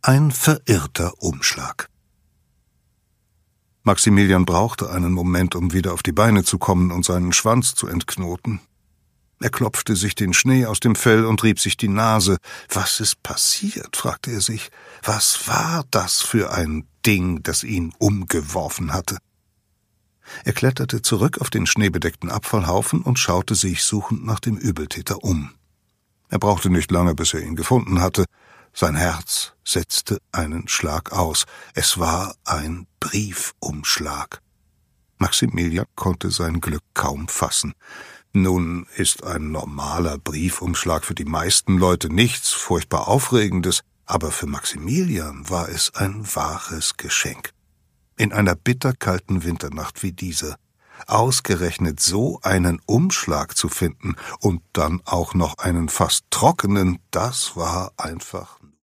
Ein verirrter Umschlag. Maximilian brauchte einen Moment, um wieder auf die Beine zu kommen und seinen Schwanz zu entknoten. Er klopfte sich den Schnee aus dem Fell und rieb sich die Nase. »Was ist passiert?« fragte er sich. »Was war das für ein Ding, das ihn umgeworfen hatte?« Er kletterte zurück auf den schneebedeckten Abfallhaufen und schaute sich suchend nach dem Übeltäter um. Er brauchte nicht lange, bis er ihn gefunden hatte. Sein Herz setzte einen Schlag aus. Es war ein Briefumschlag. Maximilian konnte sein Glück kaum fassen. Nun ist ein normaler Briefumschlag für die meisten Leute nichts furchtbar Aufregendes, aber für Maximilian war es ein wahres Geschenk. In einer bitterkalten Winternacht wie diese, ausgerechnet so einen Umschlag zu finden und dann auch noch einen fast trockenen, das war einfach